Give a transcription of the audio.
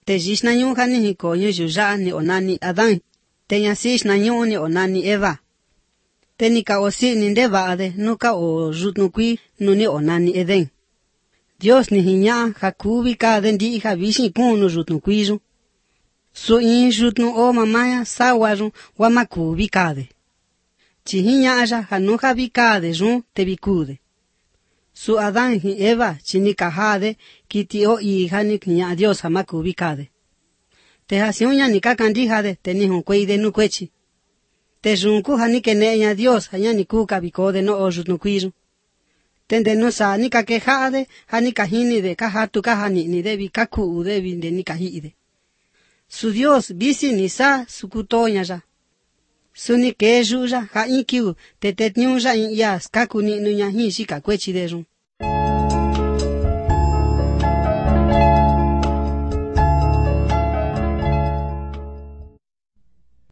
te jish na nyu khani hi ko nyu juja ni onani Adan, te nyasish na nyu ni onani Eva. Te ni ka osi ni ndeva ade nuka o jutnukui nu ni onani Eden. Dios ni hinya hakubi ka de ndi ha bishi kunu jutnukui ju. Su in jutnu o mamaya sawaju wa makubi ka de. Chi hinya aja hanuka bi ka de ju te bikude. Su Adan hi Eva chini kahade kiti o hija ni kinya Dios hamakubi kade. Te hasiunya ni kakandihade te ni hunkwei nu kwechi. Te junku hani kenenya Dios hanya ni kuka bikode no o jutnukwiru. Tende no sa ni kakehade hani kahini de kahatu kahani ni de bikaku de binde ni kahide. Su Dios bisi ni sa sukutonya ja. Suni kejuja ha inkiu te tetnyuja in yas kakuni nunya hi shika kwechi de jun.